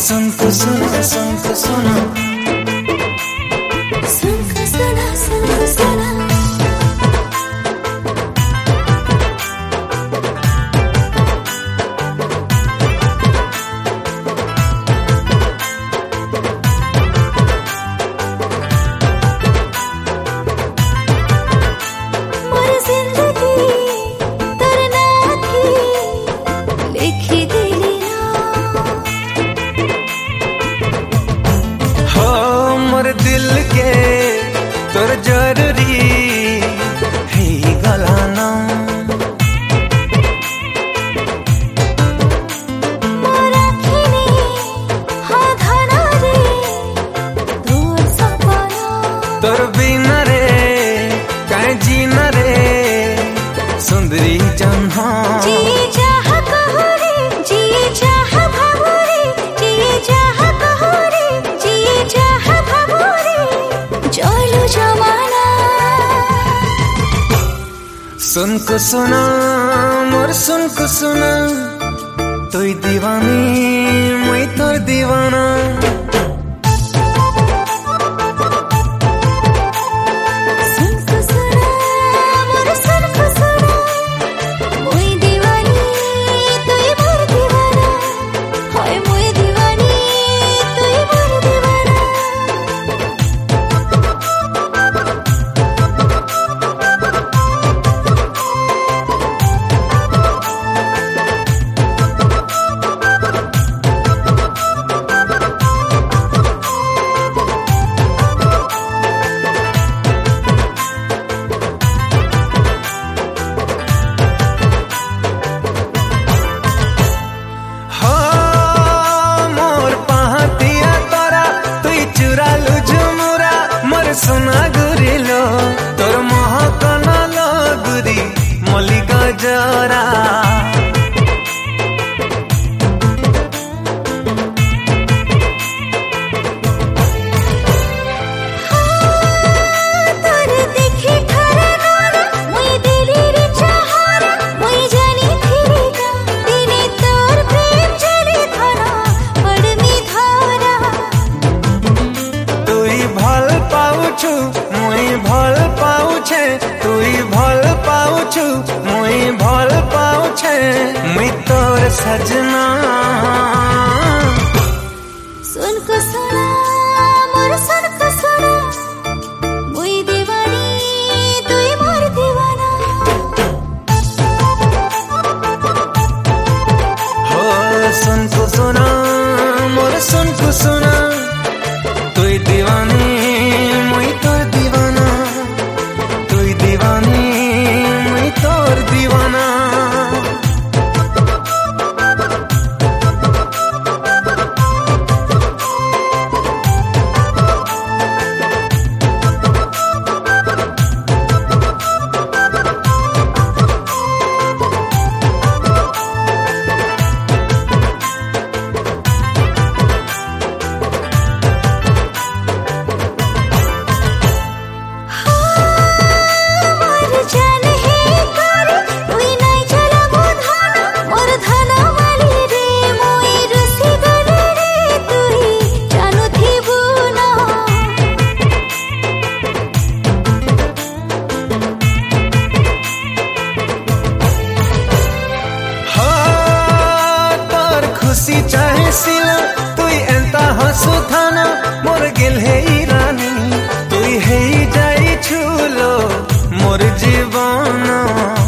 सुन को सुना सुन को सुना सुन को सुना सुन को सुना दिल के तोर जरूरी है गलाना मोरा खिनी हा धना रे दूर सपना तोर बिना रे काहे जीना रे सुंदरी जन्हा जी चाह कहो रे जी चाह भावो रे जी चाह कहो रे जी चाह चलो जमाना सुन को सुना मोर सुन को सुना तोई दीवानी मैं तोर दीवाना सुन को सुना मोर सुन को सुना मैं दीवानी तोई मोर दीवाना हाय मैं दीवानी तोई मोर दीवाना सुना गुरिलो तोर महकना लगुरी मलिका जरा तोर देखी ठहरना मैं दिली रे चाहना मैं जानी फिरी का दिने तोर प्रेम चली धरा पड़मी धारा तुई भल पाउछु मुई भल पाउछे तुई भल पाउछु मुई भल पाउछे मुई तोर सजना सुन को सुना मोर सुन को सुना मुई दीवानी तुई मोर दीवाना हो सुन को सुना मोर सुन को सुना तुई दीवानी मुई तोर दीवाना तुई दीवानी मुई तोर दीवाना खुशी चाहे सिला तुई एंता हंसु थाना मोर गेल है रानी तुई है जाई छुलो मोर जीवन।